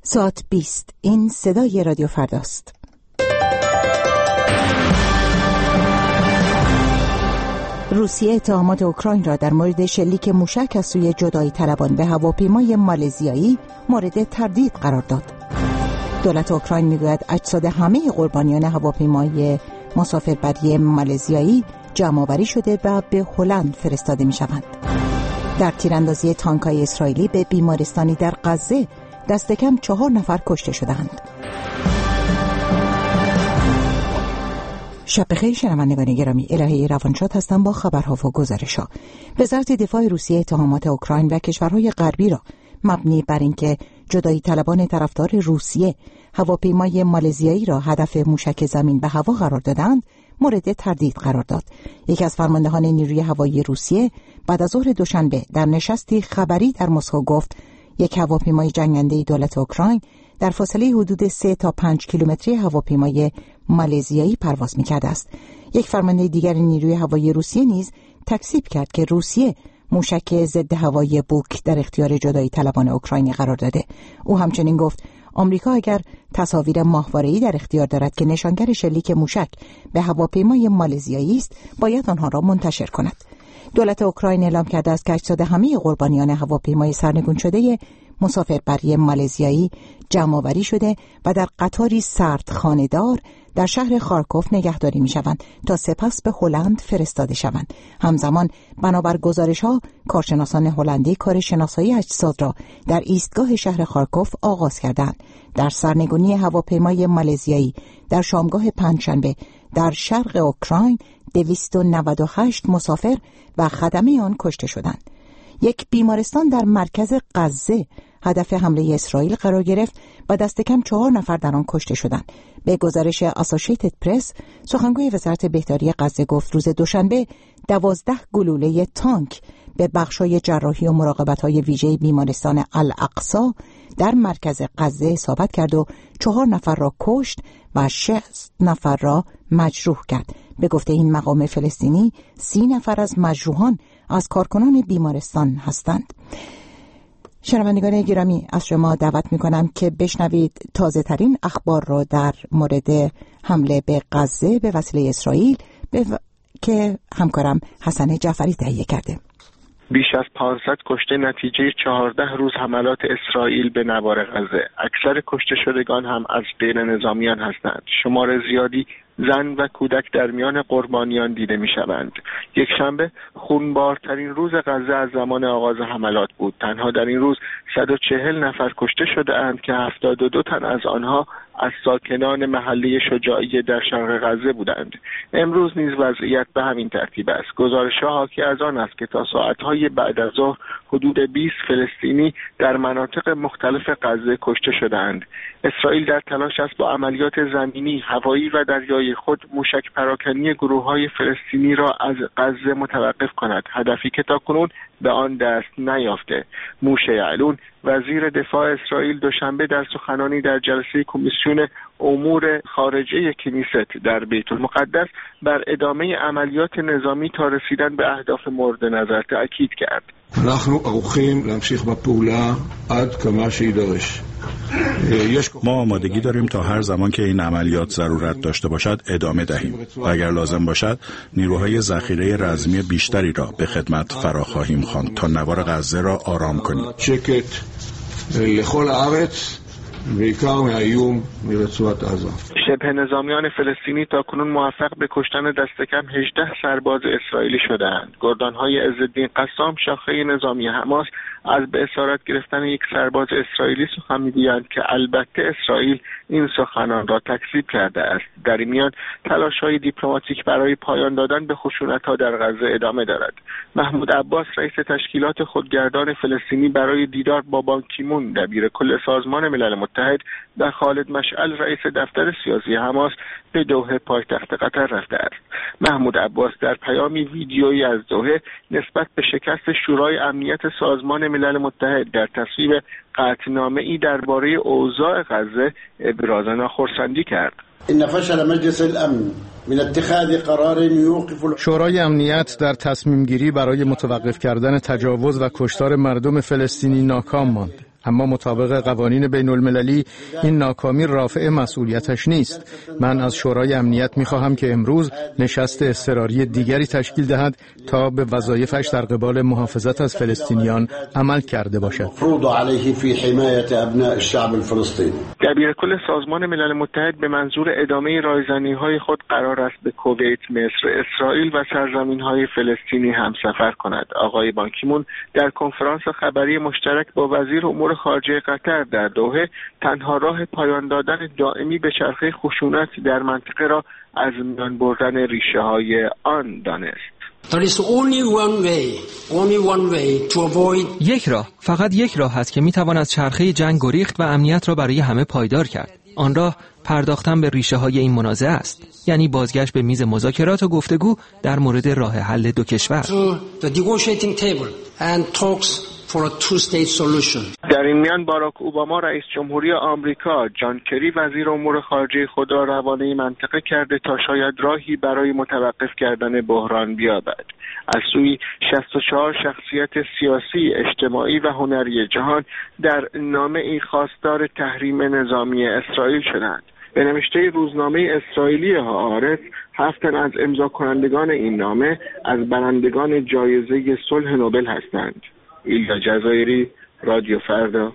ساعت 20. این صدای رادیو فرداست. روسیه اتهامات اوکراین را در مورد شلیک موشک از سوی جدایی طلبان به هواپیمای مالزیایی مورد تردید قرار داد. دولت اوکراین میگوید اجساد همه قربانیان هواپیمای مسافربری مالزیایی جمع‌آوری شده و به هلند فرستاده می‌شوند. در تیراندازی تانک‌های اسرائیلی به بیمارستانی در غزه دست کم 4 نفر کشته شدند. شب بخیر شنوندگان گرامی، الهه روانشاد هستم با خبرها و گزارش‌ها. وزارت دفاع روسیه اتهامات اوکراین و کشورهای غربی را مبنی بر اینکه جدایی طلبان طرفدار روسیه هواپیمای مالزیایی را هدف موشک زمین به هوا قرار دادند مورد تردید قرار داد. یکی از فرماندهان نیروی هوایی روسیه بعد از ظهر دوشنبه در نشستی خبری در مسکو گفت یک هواپیمای جنگنده دولت اوکراین در فاصله حدود 3 تا 5 کیلومتری هواپیمای مالزیایی پرواز می‌کرده است. یک فرمانده دیگر نیروی هوایی روسیه نیز تکذیب کرد که روسیه موشک ضد هوایی بوک در اختیار جدایی طلبان اوکراینی قرار داده. او همچنین گفت آمریکا اگر تصاویر ماهواره‌ای در اختیار دارد که نشانگر شلیک موشک به هواپیمای مالزیایی است، باید آنها را منتشر کند. دولت اوکراین اعلام کرده است که اجساد همه قربانیان هواپیمای سرنگون شده مسافربری مالزیایی جمع‌آوری شده و در قطاری سردخانه‌دار در شهر خارکوف نگهداری می‌شوند تا سپس به هلند فرستاده شوند. همزمان بنابر گزارش‌ها کارشناسان هلندی کار شناسایی اجساد را در ایستگاه شهر خارکوف آغاز کردند. در سرنگونی هواپیمای مالزیایی در شامگاه پنجشنبه در شرق اوکراین 298 مسافر و خدمه آن کشته شدند. یک بیمارستان در مرکز غزه هدف حمله اسرائیل قرار گرفت و دست کم 4 نفر در آن کشته شدند. به گزارش اسوسییتد پرس، سخنگوی وزارت بهداری غزه گفت روز دوشنبه 12 گلوله تانک به بخش‌های جراحی و مراقبت‌های ویژه بیمارستان الاقصی در مرکز غزه اصابت کرد و 4 نفر را کشت و 60 نفر را مجروح کرد. به گفته این مقام فلسطینی 30 نفر از مجروحان از کارکنان بیمارستان هستند. شنوندگان گرامی، از شما دعوت می‌کنم که بشنوید تازه‌ترین اخبار را در مورد حمله به غزه به وسیله اسرائیل که همکارم حسن جعفری تهیه کرده. بیش از 500 کشته نتیجه 14 روز حملات اسرائیل به نوار غزه. اکثر کشته شدگان هم از غیر نظامیان هستند. شمار زیادی زن و کودک در میان قربانیان دیده می شوند. یک شنبه خونبارترین روز غزه از زمان آغاز حملات بود. تنها در این روز 140 نفر کشته شده اند که 72 تن از آنها از ساکنان محله شجاعیه در شرق غزه بودند. امروز نیز وضعیت به همین ترتیب است. گزارش‌ها حاکی از آن است که تا ساعت‌های بعد از ظهر حدود 20 فلسطینی در مناطق مختلف غزه کشته شدند. اسرائیل در تلاش است با عملیات زمینی، هوایی و دریایی خود موشک پراکنی گروه‌های فلسطینی را از غزه متوقف کند، هدفی که تاکنون به آن دست نیافته. موشه یعلون وزیر دفاع اسرائیل دوشنبه در سخنانی در جلسه کمیسیون امور خارجه کنیست در بیت المقدس بر ادامه عملیات نظامی تا رسیدن به اهداف مورد نظر تأکید کرد. ما آمادگی داریم تا هر زمان که این عملیات ضرورت داشته باشد ادامه دهیم و اگر لازم باشد نیروهای ذخیره رزمی بیشتری را به خدمت فرا خواهیم خواند تا نوار غزه را آرام کنیم. شبه نظامیان فلسطینی تاکنون موفق به کشتن دست کم 18 سرباز اسرائیلی شدند. گردانهای عزالدین قسام شاخه نظامی حماس از به اسارت گرفتن یک سرباز اسرائیلی سخن می‌گویند که البته اسرائیل این سخنان را تکذیب کرده است. در این میان تلاش‌های دیپلماتیک برای پایان دادن به خشونت‌ها در غزه ادامه دارد. محمود عباس رئیس تشکیلات خودگردان فلسطینی برای دیدار با بان کی مون دبیر کل سازمان ملل متحد و خالد مشعل رئیس دفتر سیاسی حماس به دوحه پایتخت قطر رفته است. محمود عباس در پیامی ویدیویی از دوحه نسبت به شکست شورای امنیت سازمان ملل متحد در تصویب قطعنامه‌ای درباره اوضاع غزه ابراز ناخرسندی کرد. ان فشل مجلس الامن من اتخاذ قرار یوقف شورای امنیت در تصمیم گیری برای متوقف کردن تجاوز و کشتار مردم فلسطینی ناکام ماند. اما مطابق قوانین بین المللی این ناکامی رافع مسئولیتش نیست. من از شورای امنیت می‌خواهم که امروز نشست اضطراری دیگری تشکیل دهد تا به وظایفش در قبال محافظت از فلسطینیان عمل کرده باشد. دبیرکل سازمان ملل متحد به منظور ادامه رایزنی‌های خود قرار است به کویت، مصر، اسرائیل و سرزمین‌های فلسطینی همسفر کند. آقای بان کی مون در کنفرانس خبری مشترک با وزیر امور خارجه قطر در دوحه تنها راه پایان دادن دائمی به چرخه خشونت در منطقه را از میان بردن ریشه‌های آن دانست. یک راه، فقط یک راه هست که میتوان از چرخه جنگ گریخت و امنیت را برای همه پایدار کرد. آن راه پرداختن به ریشه های این منازعه است، یعنی بازگشت به میز مذاکرات و گفتگو در مورد راه حل دو کشور. در این میان باراک اوباما رئیس جمهوری آمریکا، جان کری وزیر امور خارجه خود را روانه منطقه کرده تا شاید راهی برای متوقف کردن بحران بیابد. از سوی 64 شخصیت سیاسی، اجتماعی و هنری جهان در نامه‌ای خواستار تحریم نظامی اسرائیل شدند. به نوشته روزنامه اسرائیلی هآرتز 7 تن از امضا کنندگان این نامه از برندگان جایزه صلح نوبل هستند. ایلیا جزایری، رادیو فردا.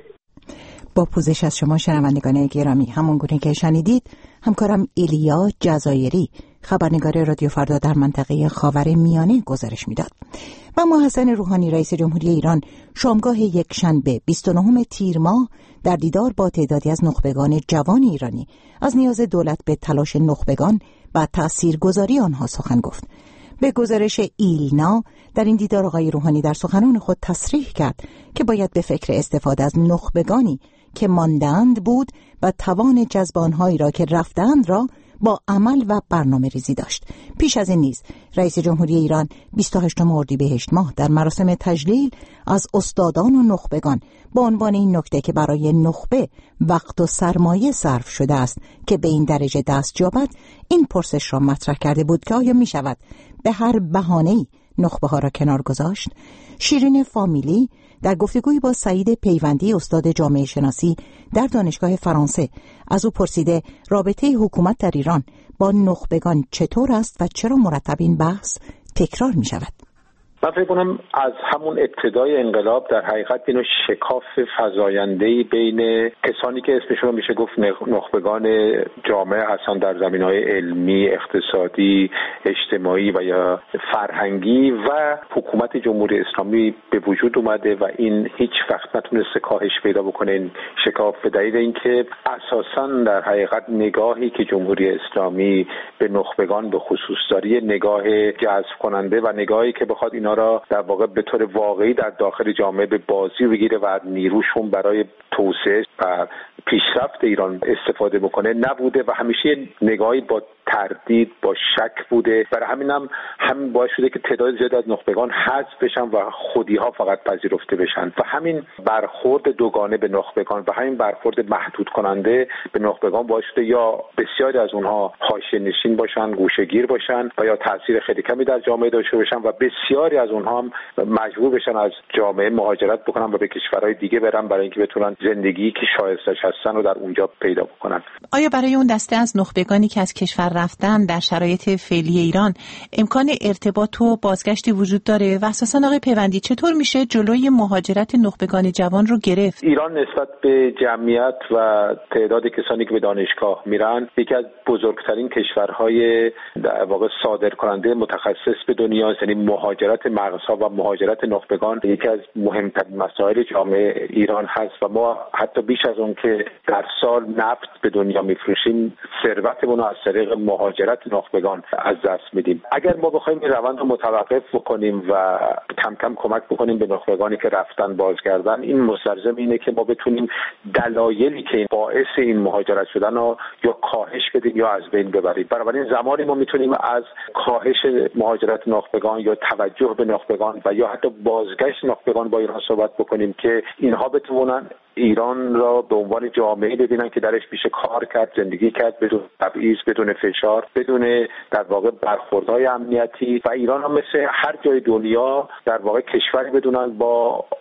با پوزش از شما شنوندگان گرامی، همونگونه که شنیدید همکارم ایلیا جزایری خبرنگار رادیو فردا در منطقه خاورمیانه گزارش میداد. و محسن روحانی رئیس جمهوری ایران شامگاه یکشنبه 29 تیر ماه در دیدار با تعدادی از نخبگان جوان ایرانی از نیاز دولت به تلاش نخبگان و تاثیرگذاری آنها سخن گفت. به گزارش ایلنا در این دیدار آقای روحانی در سخنان خود تصریح کرد که باید به فکر استفاده از نخبگانی که ماندند بود و توان جذب آنهایی را که رفتند را با عمل و برنامه ریزی داشت. پیش از این نیز رئیس جمهوری ایران 28 اردیبهشت ماه در مراسم تجلیل از استادان و نخبگان با عنوان این نکته که برای نخبه وقت و سرمایه صرف شده است که به این درجه دست یابد، این پرسش را مطرح کرده بود که آیا می شود به هر بهانه‌ای نخبه ها را کنار گذاشت؟ شیرین فامیلی در گفتگویی با سعید پیوندی استاد جامعه شناسی در دانشگاه فرانسه از او پرسیده رابطه حکومت در ایران با نخبگان چطور است و چرا مرتب این بحث تکرار می شود؟ من فکر کنم از همون ابتدای انقلاب در حقیقت اینو شکاف فزاینده‌ای بین کسانی که اسمشون رو میشه گفت نخبگان جامعه هستن در زمینه‌های علمی، اقتصادی، اجتماعی و یا فرهنگی و حکومت جمهوری اسلامی به وجود اومده و این هیچ وقت نتونسته کاهش پیدا بکنه این شکاف، به دلیل اینکه اساساً در حقیقت نگاهی که جمهوری اسلامی به نخبگان به خصوص داره نگاه جذب کننده و نگاهی که بخواد اینا را در واقع به طور واقعی در داخل جامعه به بازی بگیره و نیروشون برای توسعه و پیشرفت ایران استفاده بکنه نبوده و همیشه نگاهی با تردید، با شک بوده. برای همین باعث شده که تعداد زیادی از نخبگان حذف بشن و خودی‌ها فقط پذیرفته بشن و همین برخورد دوگانه به نخبگان و همین برخورد محدود کننده به نخبگان باعث شده یا بسیاری از اونها حاشیه‌نشین باشن، گوشه‌گیر باشن و یا تاثیر خیلی کمی در جامعه داشته باشن و بسیاری از اونها هم مجبور بشن از جامعه مهاجرت بکنن و به کشورهای دیگه برن برای اینکه بتونن زندگی که شایستش هستن رو در اونجا پیدا بکنن. آیا برای اون دسته از نخبگانی که از کشور رفتن در شرایط فعلی ایران امکان ارتباط و بازگشتی وجود داره و اساساً آقای پیوندی چطور میشه جلوی مهاجرت نخبگان جوان رو گرفت؟ ایران نسبت به جمعیت و تعداد کسانی که به دانشگاه میرن یکی از بزرگترین کشورهای در واقع صادرکننده متخصص به دنیا، یعنی مهاجرت مغزها و مهاجرت نخبگان یکی از مهمترین مسائل جامعه ایران هست و ما حتی بیش از اون که در سال نفت به دنیا میفروشیم ثروتمون رو از طریق مهاجرت نخبگان از دست میدیم. اگر ما بخوایم این روند رو متوقف بکنیم و کم کم کمک بکنیم به نخبگانی که رفتن بازگردن، این مستلزم اینه که ما بتونیم دلایلی که باعث این مهاجرت شدن رو یا کاهش بدیم یا از بین ببریم. بنابراین زمانی ما میتونیم از کاهش مهاجرت نخبگان یا توجه به نخبگان و یا حتی بازگشت نخبگان با ایران صحبت بکنیم که اینها بتونن ایران را به عنوان جامعه ببینن که درش میشه کار کرد، زندگی کرد بدون تبعیض، بدون فشار، بدون در واقع برخوردهای امنیتی و ایران هم مثل هر جای دنیا در واقع کشوری بدونن با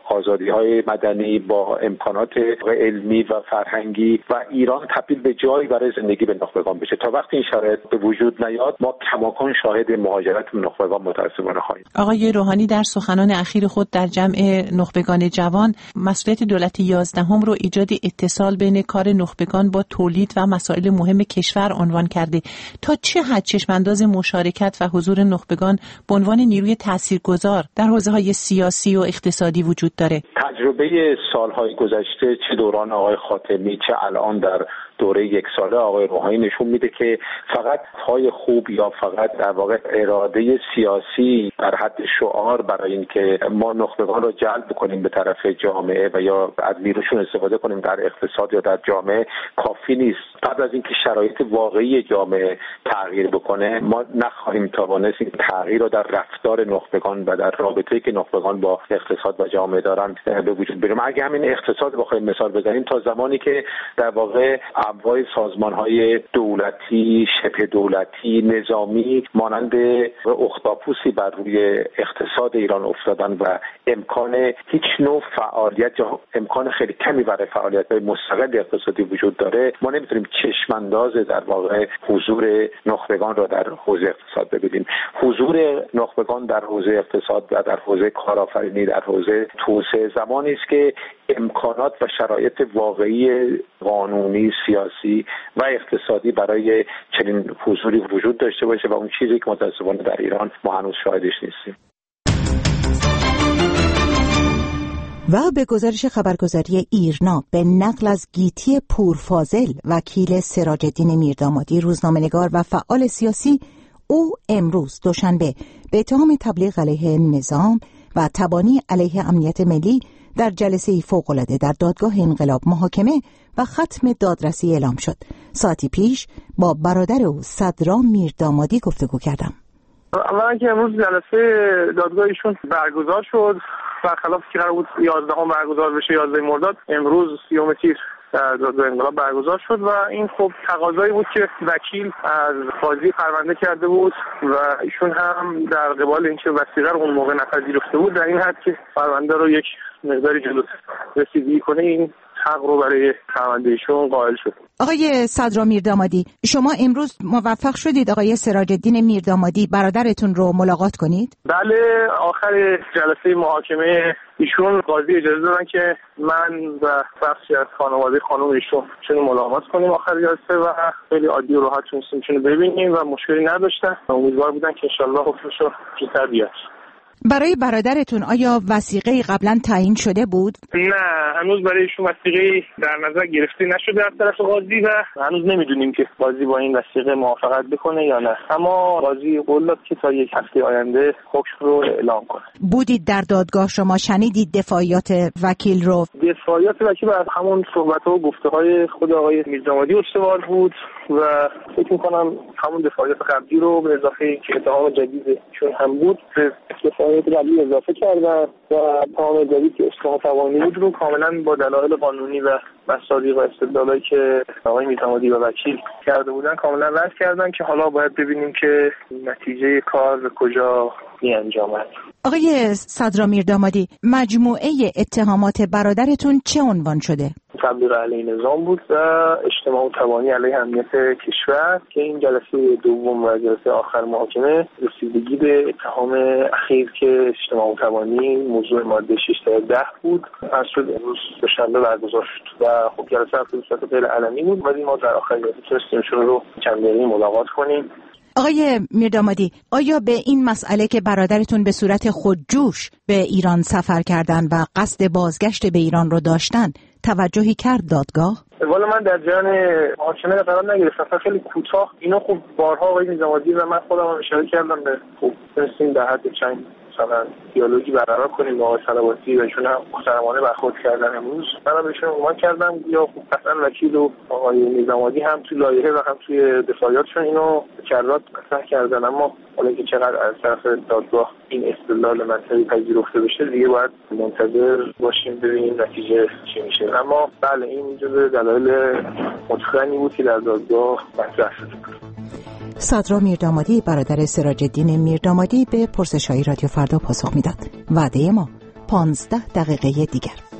آزادی‌های مدنی، با امکانات علمی و فرهنگی و ایران تبدیل به جایی برای زندگی به نخبگان بشه. تا وقتی این شرایط به وجود نیاد ما کماکان شاهد مهاجرت نخبگان متأسفانه خواهیم. آقای روحانی در سخنان اخیر خود در جمع نخبگان جوان مسئولیت دولت 11 رو ایجاد اتصال بین کار نخبگان با تولید و مسائل مهم کشور عنوان کرده. تا چه حد چشمانداز مشارکت و حضور نخبگان به عنوان نیروی تاثیرگذار در حوزه‌های سیاسی و اقتصادی وجود داره؟ تجربه سالهای گذشته چه دوران آقای خاتمی چه الان در دوره یک ساله آقای روحانی نشون میده که فقط های خوب یا فقط در واقع اراده سیاسی در حد شعار برای اینکه ما نخبگان رو جلب کنیم به طرف جامعه و یا از نیروشون استفاده کنیم در اقتصاد یا در جامعه کافی نیست. قبل از اینکه شرایط واقعی جامعه تغییر بکنه ما نخواهیم توانست این تغییر رو در رفتار نخبگان و در رابطه‌ای که نخبگان با اقتصاد و جامعه دارن به وجود بیاریم. اگه همین اقتصاد بخوایم مثال بزنیم، تا زمانی که در واقع اموال سازمان‌های دولتی، شبه دولتی، نظامی مانند اختاپوسی بر روی اقتصاد ایران افتادن و امکان هیچ نوع فعالیت یا امکان خیلی کمی برای فعالیت‌های مستقل اقتصادی وجود داره، ما نمیتونیم چشمانداز در واقع حضور نخبگان را در حوزه اقتصاد ببینیم. حضور نخبگان در حوزه اقتصاد و در حوزه کارآفرینی، در حوزه توسعه زمانی است که امکانات و شرایط واقعی قانونی، سیاسی و اقتصادی برای چنین حضوری وجود داشته باشه و اون چیزی که متأسفانه در ایران ما هنوز شاهدش نیستیم. و به گزارش خبرگزاری ایرنا به نقل از گیتی پورفاضل وکیل سراج‌الدین میردامادی روزنامه‌نگار و فعال سیاسی، او امروز دوشنبه به اتهام تبلیغ علیه نظام و تبانی علیه امنیت ملی در جلسه فوق‌العاده در دادگاه انقلاب محاکمه و ختم دادرسی اعلام شد. ساعتی پیش با برادر او صدرام میردامادی گفتگو کردم. اولا که امروز جلسه دادگاه ایشون برگزار شد، برخلاف که قرار بود 11 برگزار بشه 11 مرداد، امروز 30 تیر در دادگاه انقلاب برگزار شد و این خب تقاضایی بود که وکیل از قاضی پرونده کرده بود و ایشون هم در قبال اینکه وثیقه رو اون موقع نپذیرفته بود در این حد که پرونده رو یک مقداری جلو رسیدگی کنه این حق رو برای پرونده ایشون قائل شد. آقای صدرام میردامادی، شما امروز موفق شدید آقای سراج‌الدین میردامادی برادرتون رو ملاقات کنید؟ بله، آخر جلسه محاکمه ایشون قاضی اجازه دادن که من و بخشی از خانواده خانم ایشون ملاقات کنیم آخر جلسه و خیلی عادی و راحت تونستیم ببینیم و مشکلی نداشتن. امیدوار بودن که انشالله حکمش رو زودتر بیاد. برای برادرتون آیا وثیقه‌ای قبلا تعیین شده بود؟ نه، هنوز برای ایشون وثیقه‌ای در نظر گرفته نشده از طرف قاضی و هنوز نمیدونیم که قاضی با این وثیقه موافقت بکنه یا نه. اما قاضی قول داد که تا یک هفته آینده حکم رو اعلام کنه. بودید در دادگاه، شما شنیدید دفاعیات وکیل رو؟ دفاعیات وکیل از همون صحبت‌ها و گفته‌های خود آقای میردامادی استوار بود و فکر می‌کنم همون دفاعیات قبلی رو به اضافه که اتهام جدیدشون هم بود به دفاعیات قبلی اضافه کردن و اتهام جدید که اصلاح توانی بود رو کاملا با دلایل قانونی و مصادیق و استدلالایی که آقای میردامادی و وکیل کرده بودن کاملا رد کردن که حالا باید ببینیم که نتیجه کار به کجا می‌انجامد. آقای صدرام میردامادی، مجموعه اتهامات برادرتون چه عنوان شده؟ تبلیغ علیه نظام بود و اجتماع و تبانی علیه امنیت کشور که این جلسه دوم و جلسه آخر محاکمه رسیدگی به اتهام اخیر که اجتماع و تبانی موضوع ماده 6 تا 10 بود از امروز دوشنبه برگزار شد و خب جلسه به صورت غیر علنی بود ولی ما در آخر جلسه تونستیم رو چند دقیقه ملاقات کنیم. آقای میردامادی، آیا به این مسئله که برادرتون به صورت خودجوش به ایران سفر کردن و قصد بازگشت به ایران رو داشتن توجهی کرد دادگاه؟ والا من در جریان محاکمه قرار نگرفتم، خیلی کوتاه اینو خب بارها آقای میردامادی و من خودم هم اشاره کردم به خب تونستیم در حد چند مثلا دیالوگی برقرار کنیم با آقای صلواتی و ایشون هم محترمانه برخورد کردن. امروز منم بهشون عنوان کردم یا خب قطعا وکیل و آقای میردامادی هم توی لایحه و هم توی دفاعیاتشون اینو کرات مطرح کردن، اما حالا که چقدر از طرف دادگاه این استدلال منطقی پذیرفته بشه دیگه باید منتظر باشیم ببینیم نتیجه چی میشه. اما بله این جزء دلایل متقنی بود که در دادگاه مطرح شده. صدرام میردامادی برادر سراج‌الدین میردامادی به پرسش‌های رادیو فردا پاسخ میداد. وعده ما 15 دقیقه دیگر.